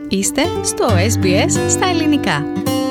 Είστε στο SBS στα ελληνικά.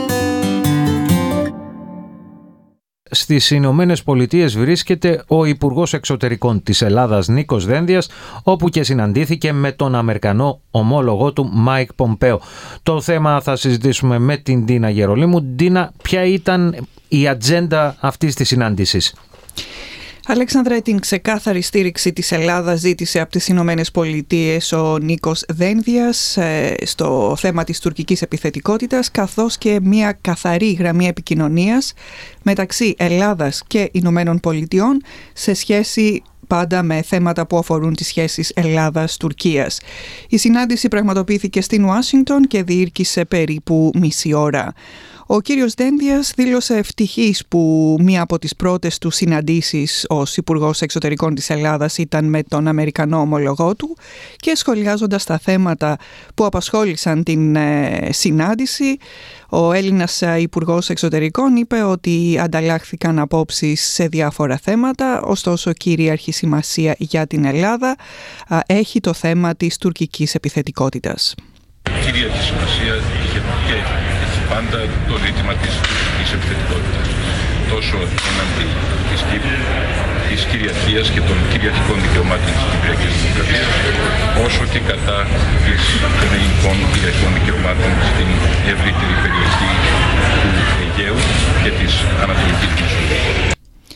Στις Ηνωμένες Πολιτείες βρίσκεται ο Υπουργός Εξωτερικών της Ελλάδας Νίκος Δένδιας, όπου και συναντήθηκε με τον Αμερικανό ομόλογό του Μάικ Πομπέο. Το θέμα θα συζητήσουμε με την Ντίνα Γερολίμου. Ντίνα, ποια ήταν η ατζέντα αυτής της συνάντησης? Αλέξανδρε, την ξεκάθαρη στήριξη της Ελλάδας ζήτησε από τις Ηνωμένες Πολιτείες ο Νίκος Δένδιας στο θέμα της τουρκικής επιθετικότητας, καθώς και μια καθαρή γραμμή επικοινωνίας μεταξύ Ελλάδας και Ηνωμένων Πολιτειών σε σχέση πάντα με θέματα που αφορούν τις σχέσεις Ελλάδας-Τουρκίας. Η συνάντηση πραγματοποιήθηκε στην Ουάσιγκτον και διήρκησε περίπου μισή ώρα. Ο κύριος Δένδιας δήλωσε ευτυχής που μία από τις πρώτες του συναντήσεις ως Υπουργός Εξωτερικών της Ελλάδας ήταν με τον Αμερικανό ομολογό του, και σχολιάζοντας τα θέματα που απασχόλησαν την συνάντηση, ο Έλληνας Υπουργός Εξωτερικών είπε ότι ανταλλάχθηκαν απόψεις σε διάφορα θέματα, ωστόσο κυρίαρχη σημασία για την Ελλάδα έχει το θέμα της τουρκικής επιθετικότητας. Κυρίαρχη σημασία είχε και πάντα το ζήτημα της επιθετικότητας, τόσο έναντι της Κύπρου, της κυριαρχίας και των κυριαρχικών δικαιωμάτων της Κυπριακής Δημοκρατίας, όσο και κατά της ελληνικών κυριαρχικών δικαιωμάτων στην ευρύτερη περιοχή του Αιγαίου και της Ανατολικής Μεσογείου.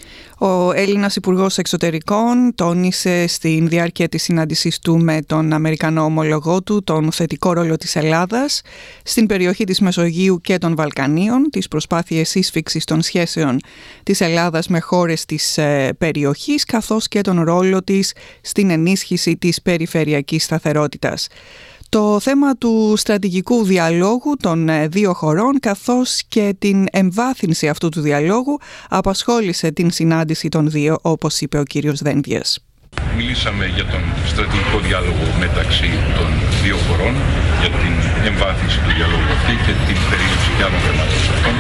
Ο Έλληνας Υπουργός Εξωτερικών τόνισε στην διάρκεια της συνάντησής του με τον Αμερικανό ομολογό του τον θετικό ρόλο της Ελλάδας στην περιοχή της Μεσογείου και των Βαλκανίων, τις προσπάθειες σύσφιξης των σχέσεων της Ελλάδας με χώρες της περιοχής, καθώς και τον ρόλο της στην ενίσχυση της περιφερειακής σταθερότητας. Το θέμα του στρατηγικού διαλόγου των δύο χωρών, καθώς και την εμβάθυνση αυτού του διαλόγου, απασχόλησε την συνάντηση των δύο, όπως είπε ο κύριος Δένδιας. Μιλήσαμε για τον στρατηγικό διάλογο μεταξύ των δύο χωρών, για την εμβάθυνση του διαλόγου αυτή και την περίληψη και άλλων θεμάτων σε αυτόν.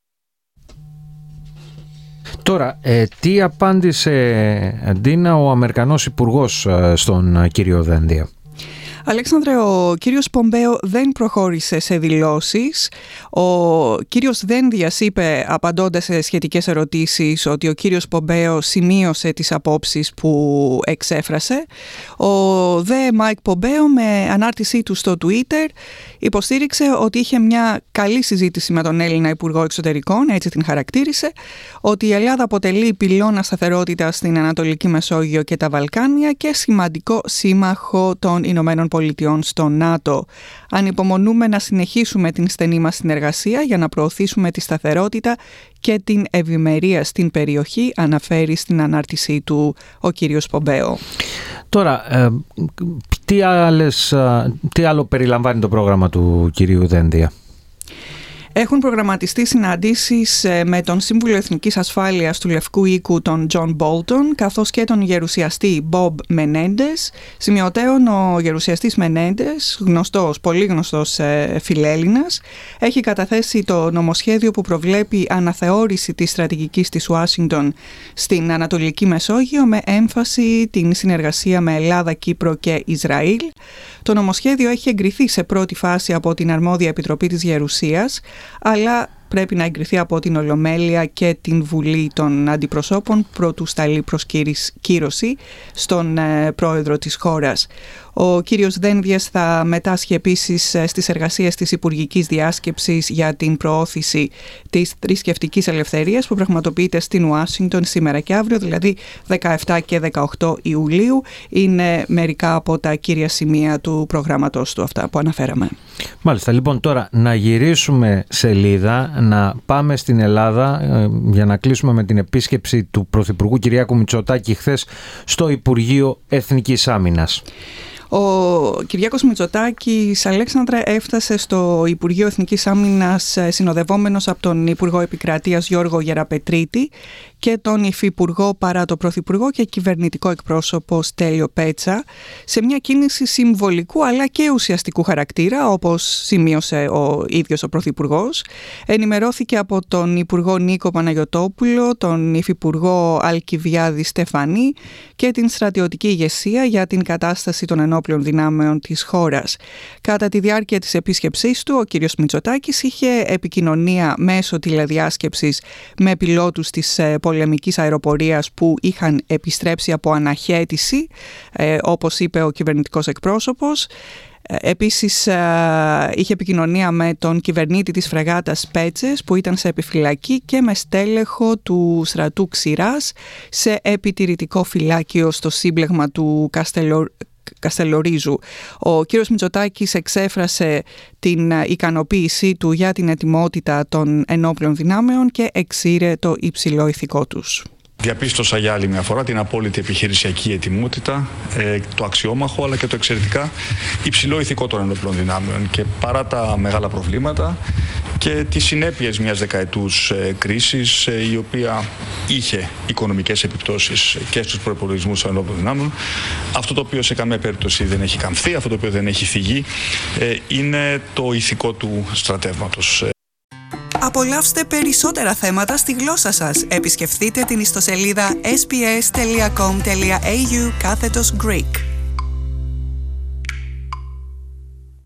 Τώρα, τι απάντησε, Ντίνα, ο Αμερικανός Υπουργός στον κύριο Δένδια? Αλέξανδρε, ο κύριος Πομπέο δεν προχώρησε σε δηλώσεις. Ο κύριος Δένδιας είπε, απαντώντας σε σχετικές ερωτήσεις, ότι ο κύριος Πομπέο σημείωσε τις απόψεις που εξέφρασε. Ο δε Μάικ Πομπέο, με ανάρτησή του στο Twitter, υποστήριξε ότι είχε μια καλή συζήτηση με τον Έλληνα Υπουργό Εξωτερικών, έτσι την χαρακτήρισε, ότι η Ελλάδα αποτελεί πυλώνα σταθερότητας στην Ανατολική Μεσόγειο και τα Βαλκάνια και σημαντικό σύμμαχο των Ηνωμένων Πολιτειών στο ΝΑΤΟ. Ανυπομονούμε να συνεχίσουμε την στενή μας συνεργασία για να προωθήσουμε τη σταθερότητα και την ευημερία στην περιοχή, αναφέρει στην ανάρτησή του ο κύριος Πομπέο. Τώρα, τι άλλο περιλαμβάνει το πρόγραμμα του κυρίου Δένδια? Έχουν προγραμματιστεί συναντήσεις με τον Σύμβουλο Εθνικής Ασφάλειας του Λευκού Οίκου, τον Τζον Μπόλτον, καθώς και τον γερουσιαστή Μπομπ Μενέντες. Σημειωτέων, ο γερουσιαστής Μενέντες, πολύ γνωστός φιλέλληνας, έχει καταθέσει το νομοσχέδιο που προβλέπει αναθεώρηση της στρατηγικής της Ουάσιγκτον στην Ανατολική Μεσόγειο, με έμφαση την συνεργασία με Ελλάδα, Κύπρο και Ισραήλ. Το νομοσχέδιο έχει εγκριθεί σε πρώτη φάση από την αρμόδια Επιτροπή της Γερουσίας, αλλά πρέπει να εγκριθεί από την Ολομέλεια και την Βουλή των Αντιπροσώπων προτού σταλεί προς κύρωση στον πρόεδρο της χώρας. Ο κύριος Δένδιας θα μετάσχει επίσης στις εργασίες της Υπουργικής Διάσκεψης για την προώθηση της θρησκευτικής ελευθερίας, που πραγματοποιείται στην Ουάσιγκτον σήμερα και αύριο, δηλαδή 17 και 18 Ιουλίου. Είναι μερικά από τα κύρια σημεία του προγράμματος του αυτά που αναφέραμε. Μάλιστα, λοιπόν, τώρα να γυρίσουμε σελίδα, να πάμε στην Ελλάδα για να κλείσουμε με την επίσκεψη του Πρωθυπουργού Κυριάκου Μητσοτάκη χθες στο Υπουργείο Εθνικής Άμυνας. Ο Κυριάκος Μητσοτάκης, Αλέξανδρα, έφτασε στο Υπουργείο Εθνικής Άμυνας συνοδευόμενος από τον Υπουργό Επικρατείας Γιώργο Γεραπετρίτη και τον υφυπουργό παρά το πρωθυπουργό και κυβερνητικό εκπρόσωπο Στέλιο Πέτσα, σε μια κίνηση συμβολικού αλλά και ουσιαστικού χαρακτήρα, όπως σημείωσε ο ίδιος ο πρωθυπουργός. Ενημερώθηκε από τον Υπουργό Νίκο Παναγιωτόπουλο, τον Υφυπουργό Αλκιβιάδη Στεφανή και την στρατιωτική ηγεσία για την κατάσταση των ενόπλων δυνάμεων της χώρας. Κατά τη διάρκεια της επίσκεψής του, ο κύριος Μητσοτάκης είχε επικοινωνία μέσω τηλεδιάσκεψης με πιλότους της πολεμικής αεροπορίας που είχαν επιστρέψει από αναχέτηση, όπως είπε ο κυβερνητικός εκπρόσωπος. Επίσης είχε επικοινωνία με τον κυβερνήτη της φρεγάτας Πέτσες που ήταν σε επιφυλακή και με στέλεχο του στρατού Ξηράς σε επιτηρητικό φυλάκιο στο σύμπλεγμα του Καστελορίζου. Ο κύριος Μητσοτάκης εξέφρασε την ικανοποίησή του για την ετοιμότητα των ενόπλων δυνάμεων και εξήρε το υψηλό ηθικό τους. Διαπίστωσα για άλλη μια φορά την απόλυτη επιχειρησιακή ετοιμότητα, το αξιόμαχο αλλά και το εξαιρετικά υψηλό ηθικό των ενόπλων δυνάμεων και παρά τα μεγάλα προβλήματα και τις συνέπειες μιας δεκαετούς κρίσης η οποία είχε οικονομικές επιπτώσεις και στους προϋπολογισμούς των ενόπλων δυνάμεων, αυτό το οποίο σε καμία περίπτωση δεν έχει καμφθεί, αυτό το οποίο δεν έχει φυγεί είναι το ηθικό του στρατεύματος. Απολαύστε περισσότερα θέματα στη γλώσσα σας. Επισκεφτείτε την ιστοσελίδα sbs.com.au/Greek.